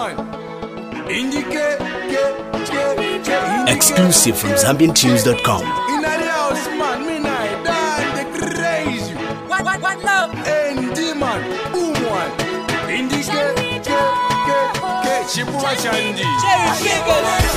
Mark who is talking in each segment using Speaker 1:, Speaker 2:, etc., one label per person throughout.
Speaker 1: Exclusive from ZambianTunes.com.
Speaker 2: In the house, man, me night, the crazy.
Speaker 3: One love.
Speaker 2: ND man, boom one. In the Chipua Chandi.
Speaker 3: Cherry Fingers.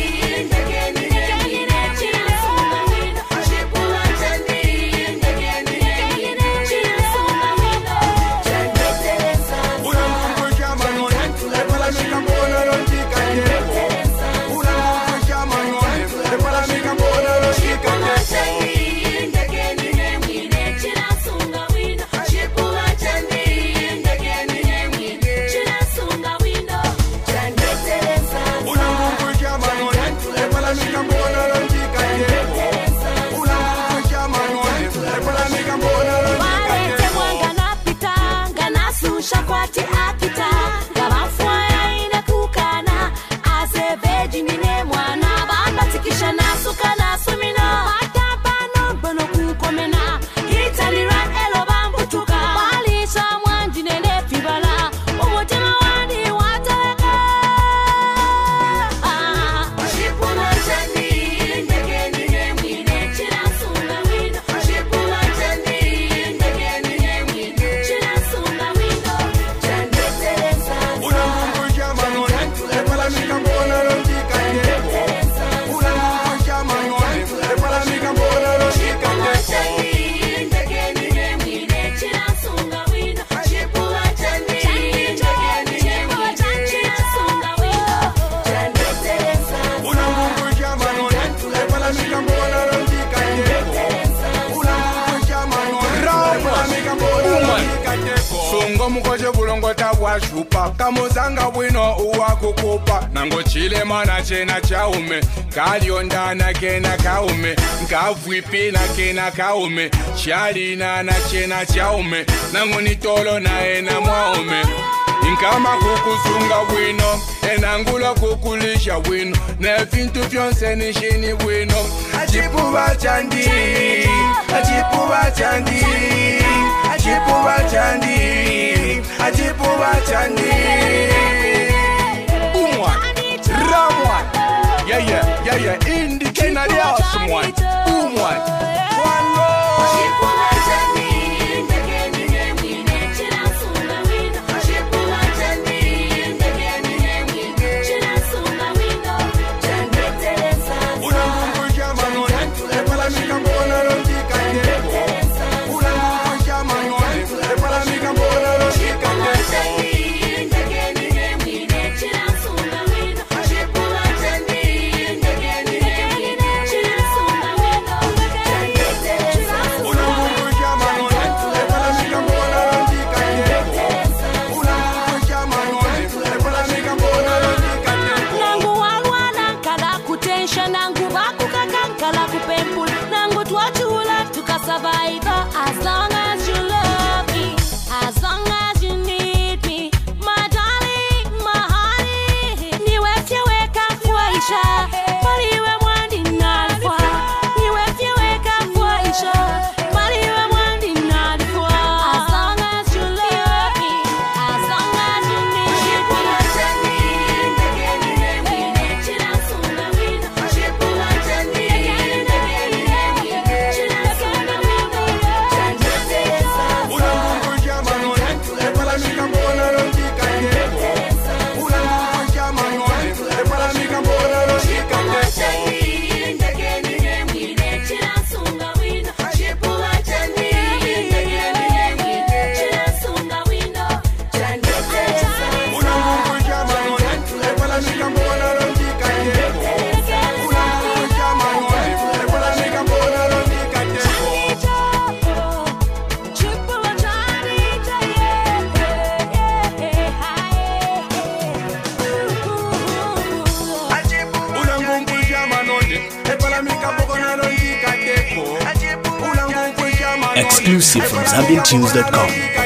Speaker 2: Mkoje bulongota washupa kamuzanga bwino uwakukupa nango chile mana chena chaume kalyondana kena kaume nkavwipina kena kaume chalina na chena chaume nango nitolo na ena mwaume inkama kukusunga bwino enangula kukulisha bwino nevintu vyonse nishini bwino achipuba chandi achipuba chandi achipuba chandi achipuba chandi umwa ramwa yeah in the Canada house one umwa one love achipuba chandi
Speaker 4: as long as you love me, as long as you need me, my darling, my honey. Niwe fiweka kuisha, paliwe mwandi nalifwa. Niwe fiweka kuisha, paliwe mwandi nalifwa. As long as you love me, as long as you need me.
Speaker 1: Exclusive from ZambianTunes.com.